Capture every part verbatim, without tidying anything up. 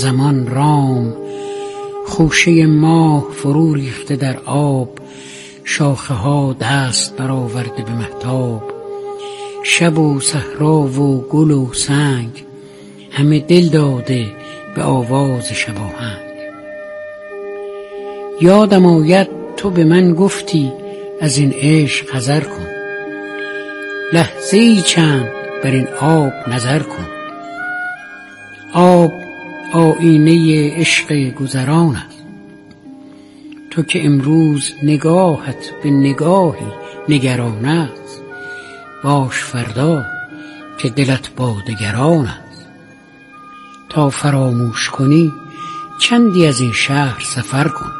زمان رام، خوشه ماه فرو ریخته در آب، شاخه ها دست برآورده به مهتاب. شب و صحرا و گل و سنگ، همه دل داده به آواز شباهنگ. یادم آید تو به من گفتی از این عشق حذر کن، لحظه‌ای چند بر این آب نظر کن. آب آیینه عشق گذران است، تو که امروز نگاهت به نگاهی نگران است، باش فردا که دلت با دگران است. تا فراموش کنی چندی از این شهر سفر کن.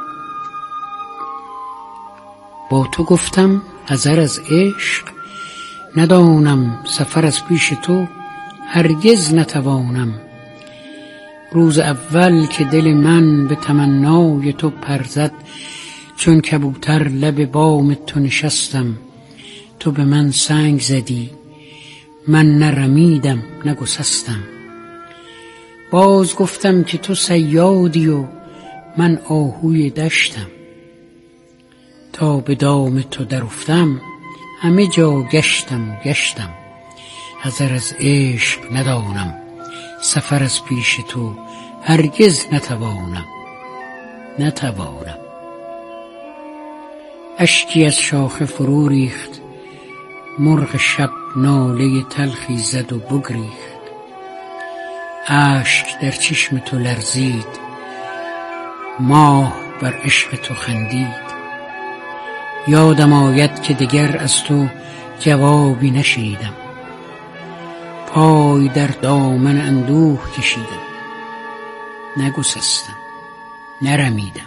با تو گفتم حذر از عشق ندانم، سفر از پیش تو هرگز نتوانم. روز اول که دل من به تمنای تو پر زد، چون کبوتر لب بام تو نشستم. تو به من سنگ زدی، من نه رمیدم نه گسستم. باز گفتم که تو صیادی و من آهوی دشتم. تا به دام تو در افتم، همه جا گشتم و گشتم. حذر از عشق ندانم، سفر از پیش تو هرگز نتوانم نتوانم. اشکی از شاخه فرو ریخت، مرغ شب ناله تلخی زد و بگریخت. اشک در چشم تو لرزید، ماه بر عشق تو خندید. یادم آید که دگر از تو جوابی نشنیدم، پای در دامن اندوه کشیدم. نگسستم نرمیدم.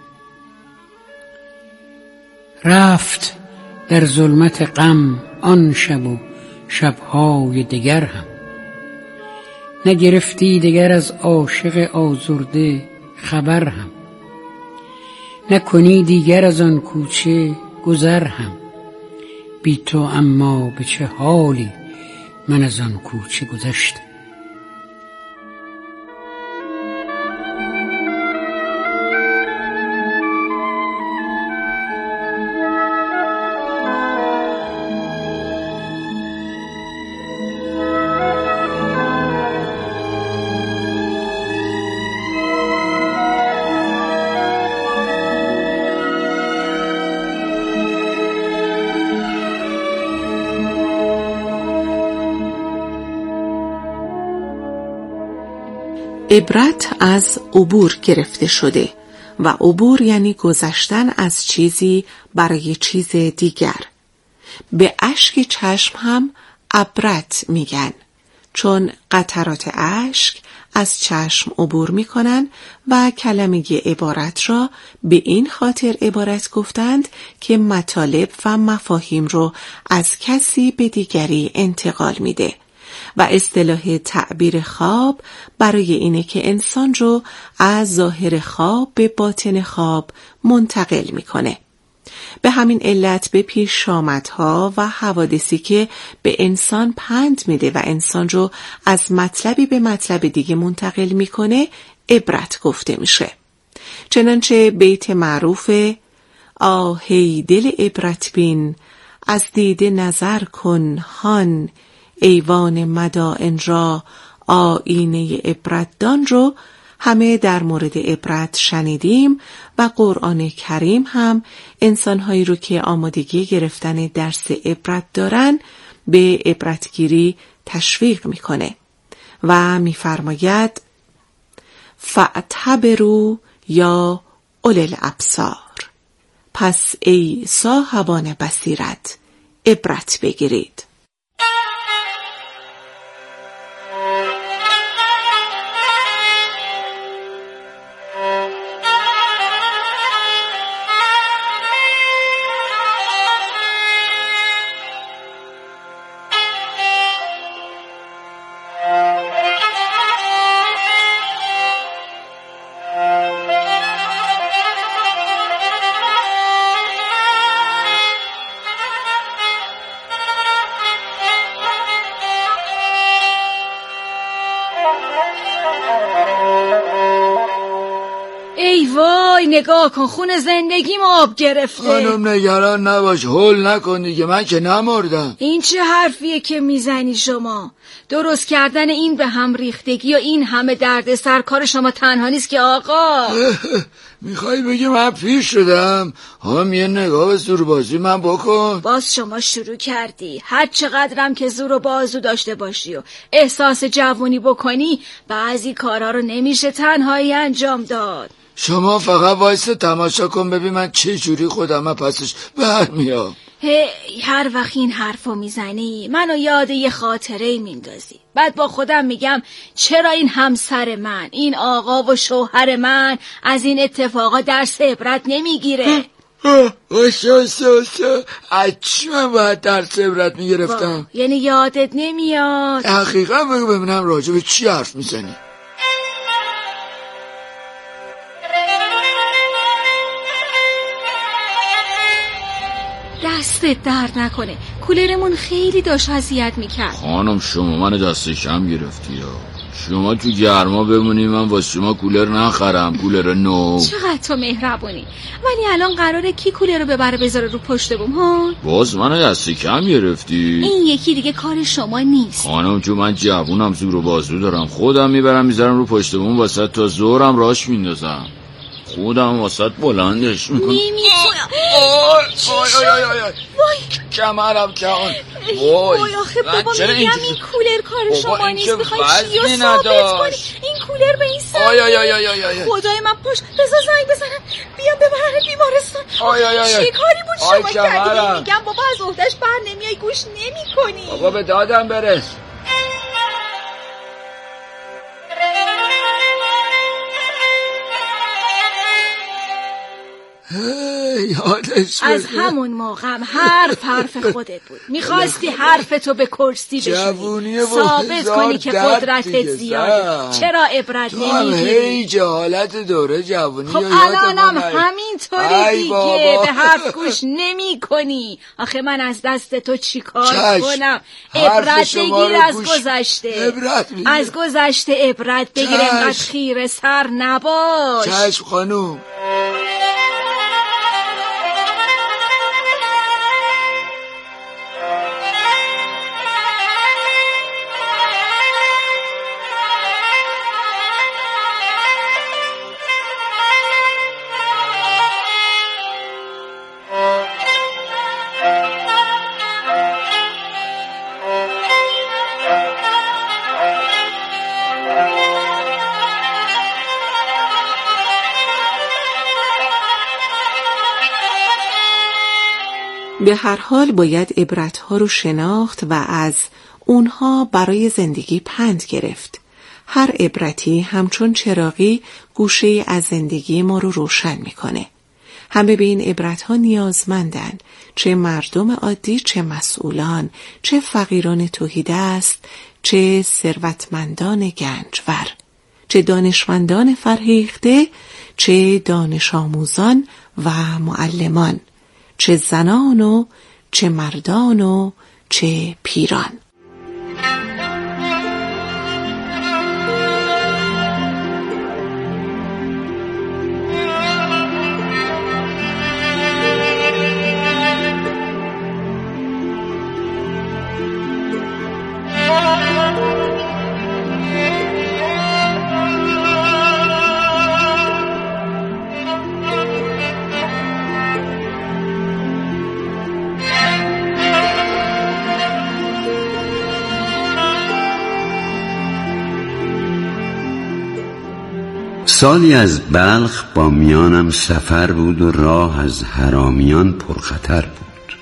رفت در ظلمت غم آن شب و شبهای دگر هم، نگرفتی دگر از عاشق آزرده خبر هم. نکنی دیگر از آن کوچه گذر هم، بی تو اما به چه حالی من از آن کوچه گذشتم. عبرت از عبور گرفته شده و عبور یعنی گذشتن از چیزی برای چیز دیگر. به اشک چشم هم عبرت میگن، چون قطرات اشک از چشم عبور میکنن و کلمه عبارت را به این خاطر عبارت گفتند که مطالب و مفاهیم رو از کسی به دیگری انتقال میده. و اصطلاح تعبیر خواب برای اینه که انسان رو از ظاهر خواب به باطن خواب منتقل میکنه. به همین علت به پیشامدها و حوادثی که به انسان پند میده و انسان رو از مطلبی به مطلب دیگه منتقل میکنه عبرت گفته میشه. چنانچه بیت معروف آهی دل عبرت بین، از دیده نظر کن هان، ایوان مدائن را آیینه عبرتدان رو همه در مورد عبرت شنیدیم و قرآن کریم هم انسانهایی رو که آمادگی گرفتن درس عبرت دارن به عبرتگیری تشویق میکنه و میفرماید فاعتبروا یا اولی الابصار. پس ای صاحبان بصیرت عبرت بگیرید. ای وای نگاه کن، خون زندگیم آب گرفته. خانم نگران نباش، هول نکن دیگه، من که نمردم. این چه حرفیه که میزنی شما؟ درست کردن این به هم ریختگی و این همه درد سر کار شما تنها نیست که آقا. میخوای بگی من پیر شدم؟ هم یه نگاه به زور بازی من بکن. باز شما شروع کردی. هر چقدرم که زور و بازو داشته باشی و احساس جوونی بکنی، بعضی کارها رو نمیشه تنهایی انجام داد. شما فقط وایسه تماشا کن ببین من چه جوری خودم پسش برمیام. هی هر وقت این حرفو میزنی منو یاد یه خاطره میندازی. بعد با خودم میگم چرا این همسر من، این آقا و شوهر من از این اتفاقا درس عبرت نمیگیره؟ اوشا اوشا اوشا از چی من باید درس عبرت میگرفتم؟ یعنی یادت نمیاد؟ دقیقا بگو ببینم راجع به چی حرف میزنی؟ دستت درد نکنه، کولرمون خیلی داشت اذیت میکرد. خانم شما من دست کم گرفتی یا شما تو گرما بمونی من واسه شما کولر نخرم، کولر نو. چقدر تو مهربونی. ولی الان قراره کی کولر رو ببره بذاره رو پشت بوم ها؟ باز من دست کم گرفتی. این یکی دیگه کار شما نیست. خانم چون من جوونم زور و بازو دارم، خودم میبرم میذارم رو پشت بوم واسه تا زورم راش میندازم، خودم واسه بلندش میکنم. نمیتونم. وای وای وای وای کمرم کن. وای وای آخه بابا میگم این کولر کار شما نیست، میخوای چی رو ثابت کنی؟ این کولر به این ثابت. خدای من پشت بذار زنگ بزنم بیام ببرن بیمارستان. چه کاری بود شما کردی؟ میگم بابا از عهده‌اش بر نمیای، گوش نمی‌کنی. بابا به دادم برس. یادش از همون موقع حرف حرف خودت بود. میخواستی حرفتو به کرسی بشونی، ثابت کنی که قدرتت زیاده. چرا عبرت نمیگیری؟ هی جهالت دوره جوانی. خب الانم همینطوره دیگه، به حرف گوش نمی کنی. آخه من از دست تو چی کار کنم؟ عبرت بگیر از گذشته، از گذشته عبرت بگیر، اینقدر خیره سر نباش. چشم خانوم. به هر حال باید عبرتها رو شناخت و از اونها برای زندگی پند گرفت. هر عبرتی همچون چراغی گوشه از زندگی ما رو روشن میکنه. همه به این عبرتها نیازمندن، چه مردم عادی، چه مسئولان، چه فقیران تهیدست، چه ثروتمندان گنجور، چه دانشمندان فرهیخته، چه دانش آموزان و معلمان، چه زنان و چه مردان و چه پیران. سالی از بلخ با میانم سفر بود و راه از حرامیان پرخطر بود.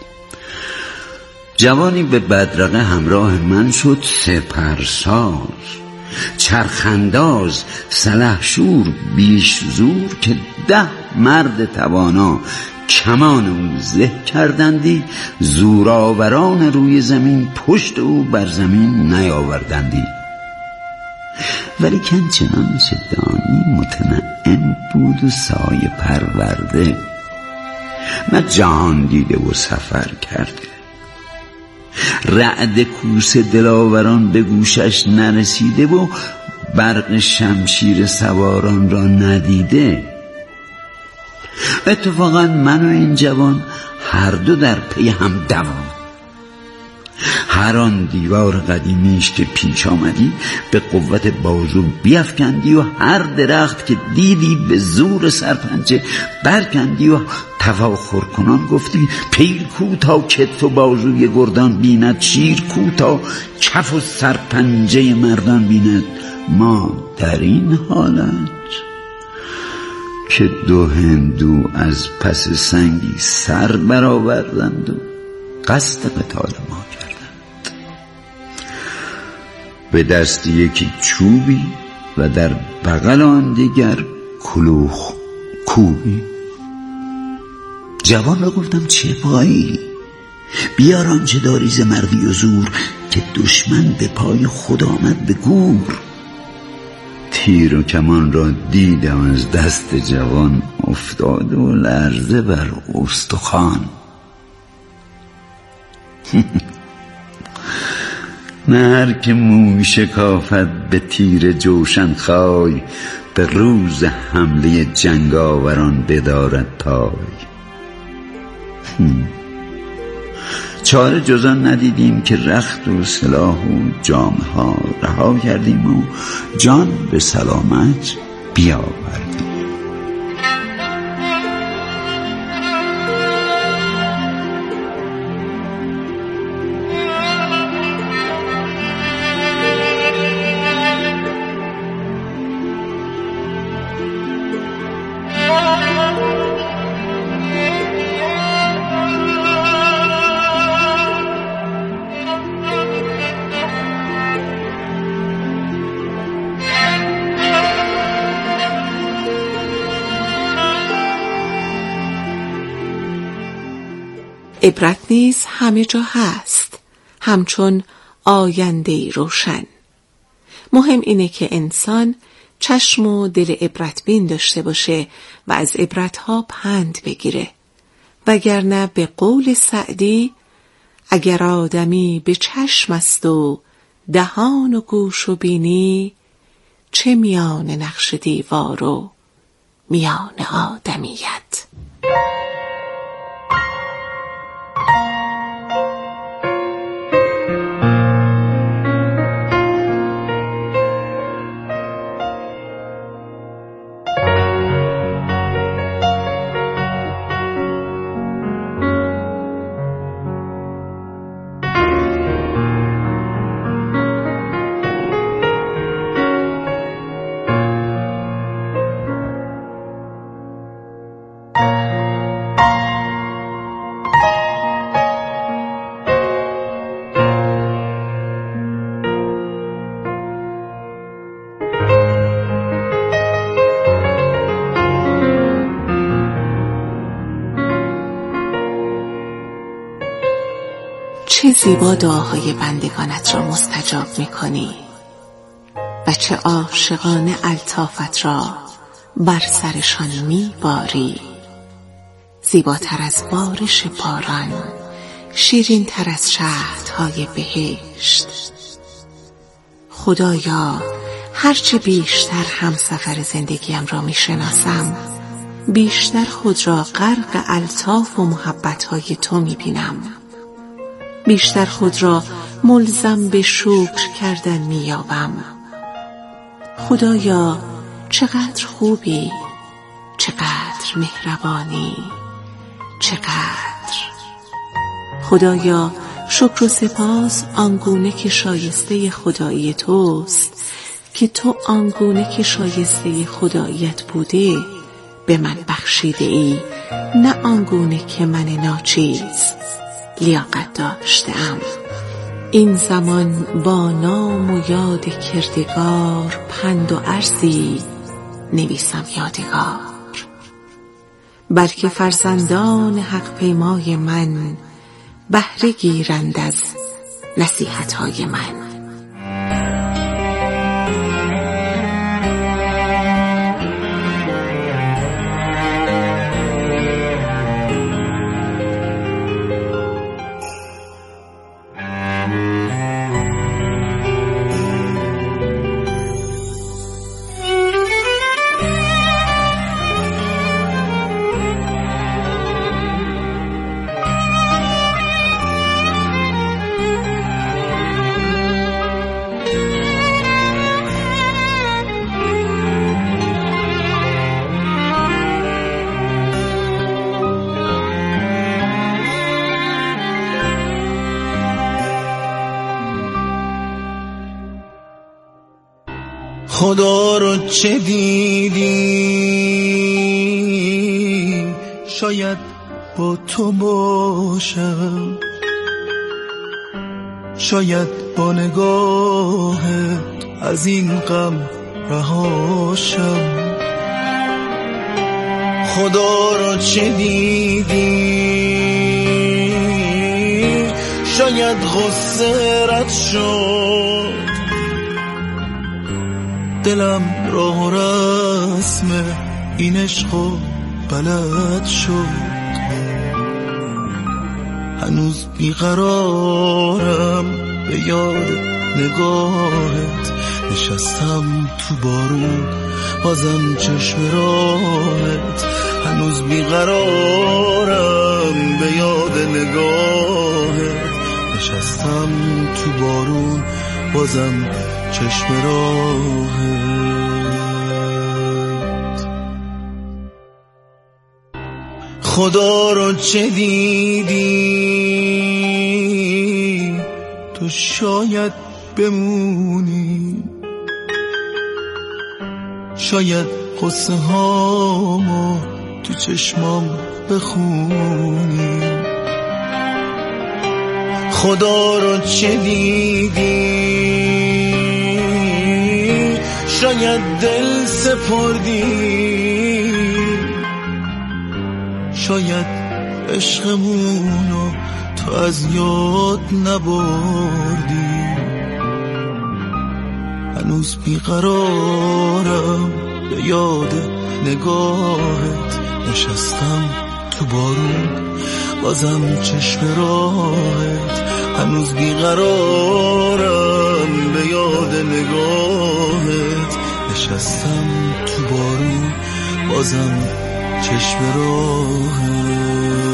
جوانی به بدرقه همراه من شد، سپرساز، چرخنداز، سلحشور، بیش زور، که ده مرد توانا کمان او زه کردندی، زورآوران روی زمین پشت او بر زمین نیاوردندی. ولی کن چنانچه دانی متنعم بود و سایه پرورده، نه جهان دیده و سفر کرده. رعد کوس دلاوران به گوشش نرسیده و برق شمشیر سواران را ندیده؟ اتفاقا من و این جوان هر دو در پی هم دوام. هر آن دیوار قدیمیش که پیش آمدی به قوت بازو بیفکندی و هر درخت که دیدی به زور سرپنجه برکندی و تفاخر کنان گفتی پیر کو تا کتف و بازوی گردان بیند، شیر کو تا کف و سرپنجه مردان بیند. ما در این حالت که دو هندو از پس سنگی سر برآوردند و قصد قتال ما کردند. به دست یکی چوبی و در بغل آن دیگر کلوخ کوبی. جوان را گفتم چه پایی؟ بیار آنچه داری ز مردی و زور، که دشمن به پای خود آمد به گور. تیر و کمان را دیدم از دست جوان افتاد و لرزه بر استخوان. نه هر که موی شکافد به تیر جوشن خای، به روز حمله جنگاوران بدارد پای. چاره جزان ندیدیم که رخت و سلاح و جامه ها رها کردیم و جان به سلامت بیاوردیم. عبرت نیز همه جا هست، همچون آینده روشن. مهم اینه که انسان چشم و دل عبرت بین داشته باشه و از عبرتها پند بگیره، وگرنه به قول سعدی اگر آدمی به چشم است و دهان و گوش و بینی، چه میان نقش دیوار و میان آدمیت. چه زیبا دعاهای بندگانت را مستجاب می کنی و چه عاشقانه الطافت را بر سرشان می باری. زیباتر از بارش باران، شیرین تر از شهدهای بهشت. خدایا هرچه بیشتر همسفر زندگیم را می شناسم، بیشتر خود را غرق الطاف و محبتهای تو می بینم. بیشتر خود را ملزم به شکر کردن می‌یابم. خدایا چقدر خوبی، چقدر مهربانی، چقدر. خدایا شکر و سپاس آنگونه که شایسته خدایی توست، که تو آنگونه که شایسته خداییت بوده به من بخشیده ای، نه آنگونه که من ناچیز لیاقت داشتم. این زمان با نام و یاد کردگار، پند و عرضی نویسم یادگار. بلکه فرزندان حق پیمای من بهره گیرند از نصیحت‌های من. خدا رو چه دیدی شاید با تو باشم، شاید با نگاهت از این غم رهاشم. خدا رو چه دیدی شاید غصه رد شد، دلم راه و رسم این عشقو بلد شد. هنوز بیقرارم به یاد نگاهت، نشستم تو بارون بازم چشم راهت. هنوز بیقرارم به یاد نگاهت، نشستم تو بارون بازم چشم راهت. خدا رو چه دیدی تو شاید بمونی، شاید قصه هامو تو چشمام بخونی. خدا رو چه دیدی شاید دل سپردی، شاید عشقمونو تو از یاد نبردی. هنوز بیقرارم به یاد نگاهت، نشستم تو بارون بازم چشم راهت. هنوز بیقرارم به یاد نگاهت، نشستم تو بارون بازم چشم راهت.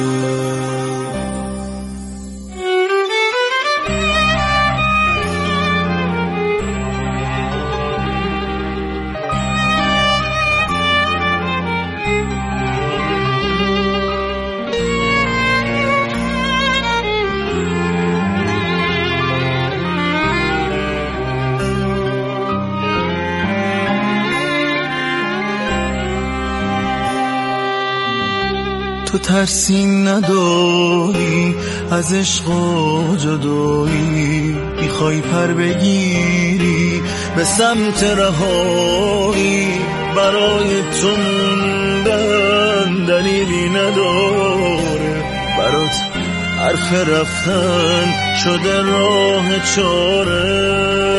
تو ترسی نداری از عشق و جدایی، میخوای پر بگیری به سمت رهایی. برای تو موندن دلیلی نداره، برات حرف رفتن شده راه چاره.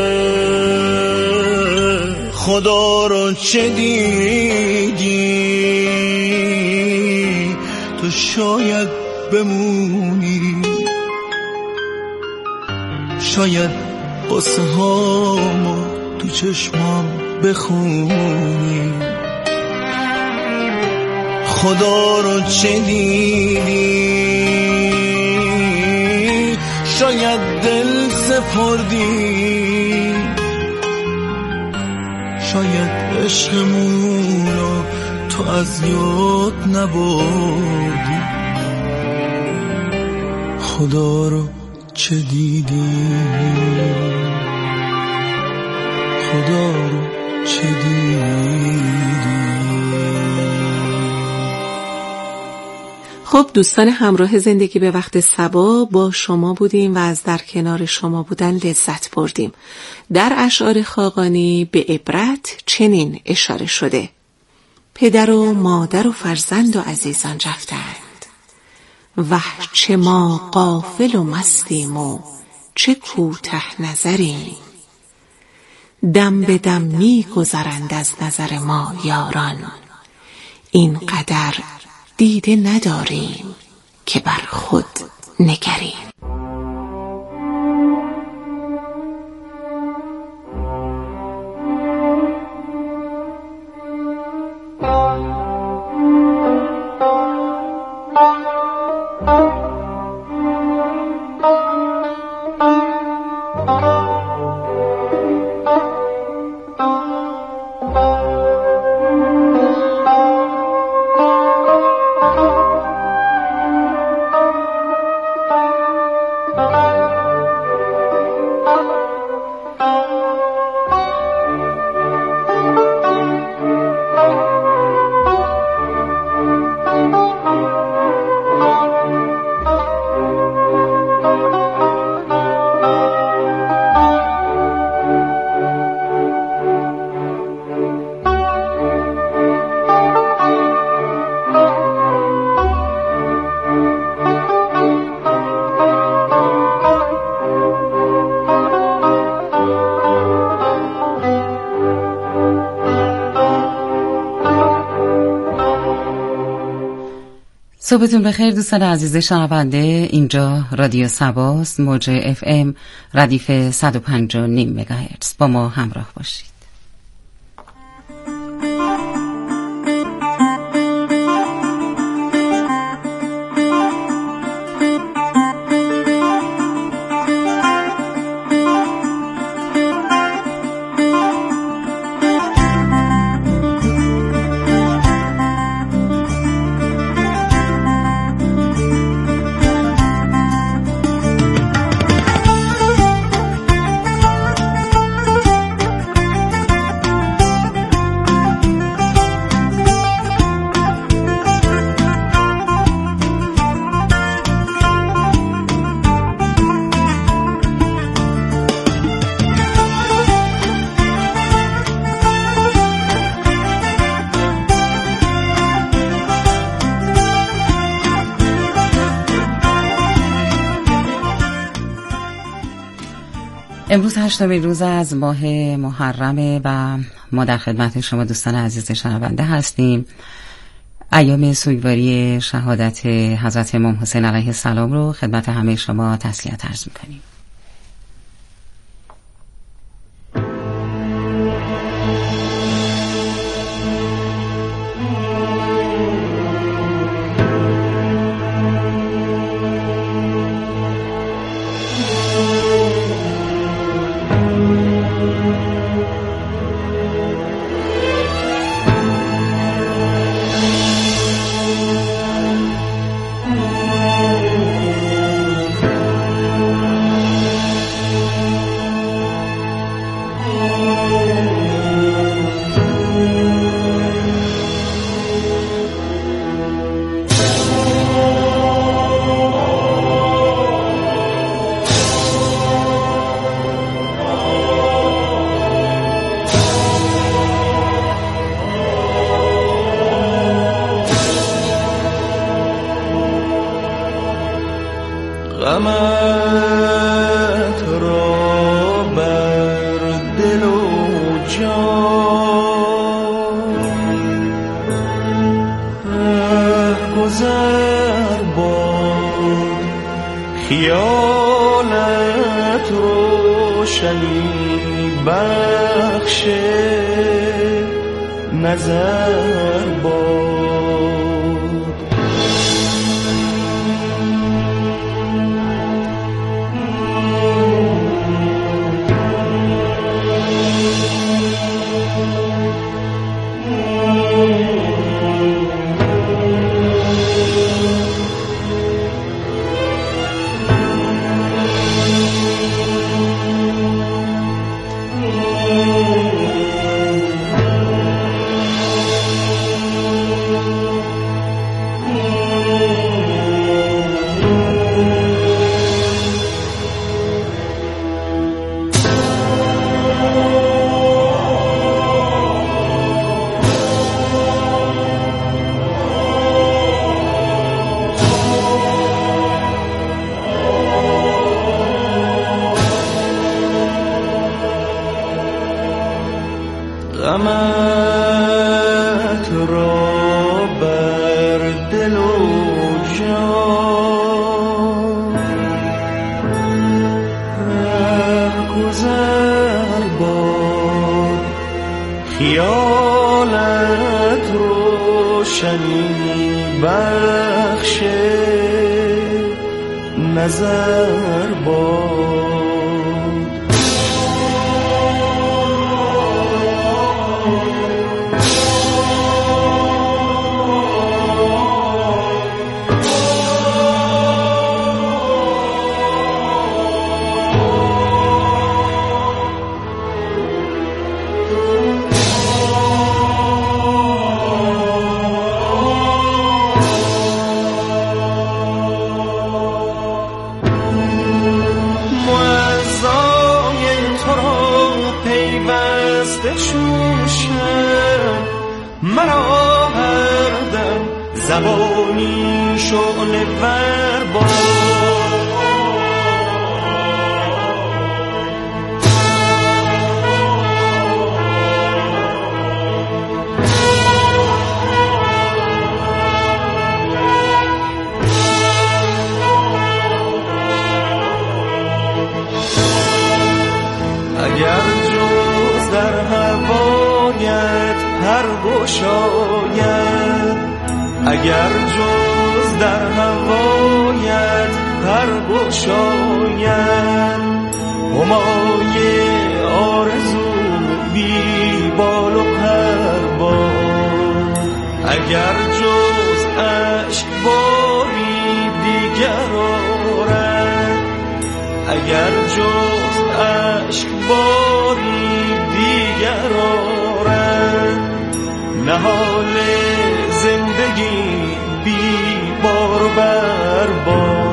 خدا رو چه دیدی تو شاید بمونی، شاید قصه هامو تو چشمام بخونی. خدا رو چه دیدی شاید دل سپردی، شاید عشقمونو تو از یاد نبردی. خدا رو چه دیدی، خدا رو چه دیدی. خب دوستان همراه زندگی به وقت صبا با شما بودیم و از در کنار شما بودن لذت بردیم. در اشعار خاقانی به عبرت چنین اشاره شده: پدر و مادر و فرزند و عزیزان رفتند، وه چه ما غافل و مستیم و چه کوته نظریم. دم به دم می گذرند از نظر ما یاران، این قدر دیده نداریم که بر خود نگریم. صبحتون بخیر دوستان عزیز شنونده، اینجا رادیو سباست، موج اف ام ردیف صد و پنج و نیم مگاهرتز. با ما همراه باشید. امروز هشتمین روز از ماه محرمه و ما در خدمت شما دوستان عزیز شنونده هستیم. ایام سوگواری شهادت حضرت امام حسین علیه السلام رو خدمت همه شما تسلیت عرض می‌کنیم. غمت را بر دل و جان گذر باد، خیالت روشنی بخش نظر باد. غمت را بر دل و جان رهگذر باد، خیالت روشنی بخش نظر باد. مرا هر دم زبانی شعله ور باد. برگشاید، اگر جز در هوایت برگشاید، همای آرزو بی بال و پر باد، اگر جز عشق باری دیگر آرد، اگر جز عشق باری دیگر آرد، نهال زندگی بی بار و برباد.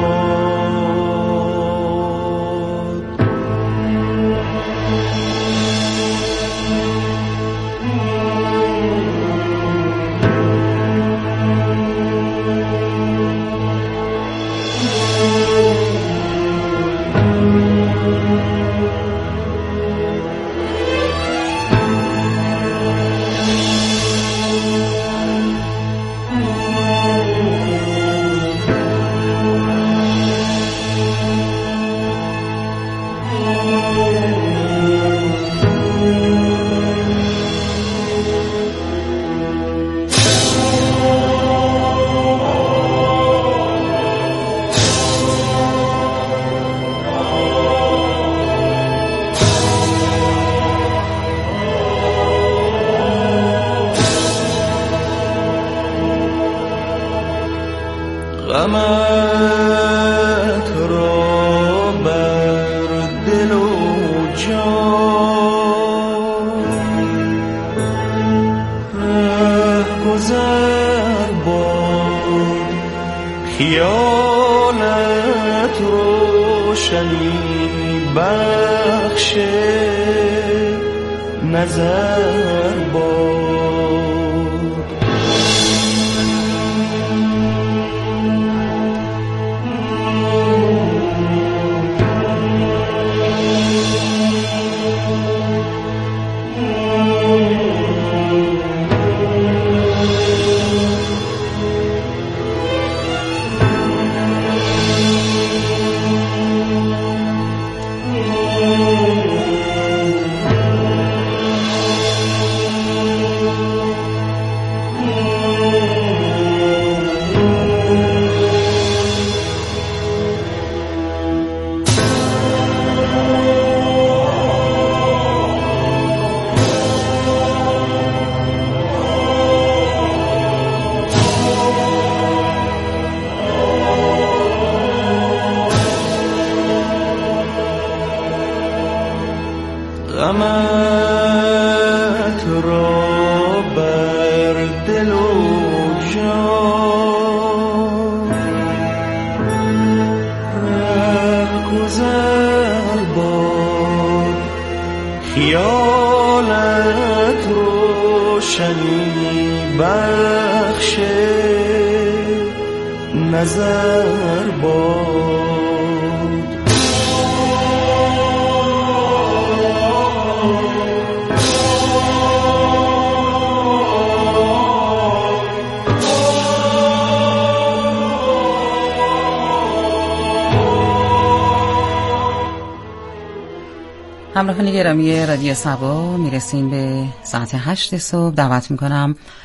غمت را بر دل و جان رهگذر باد، خیالت روشنی بخش نظر باد. غمت را بر دل و جان رهگذر باد، خیالت روشنی بخش نظر باد. همراهان گرامی رادیو صبا، میرسیم به ساعت هشت صبح. دعوت میکنم